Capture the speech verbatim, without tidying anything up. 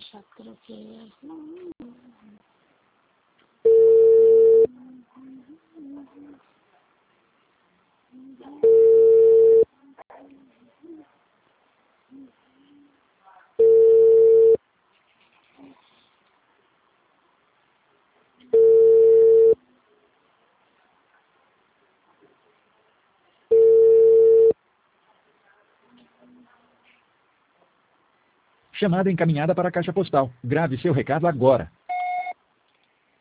Já troquei as mãos. Chamada encaminhada para a caixa postal. Grave seu recado agora.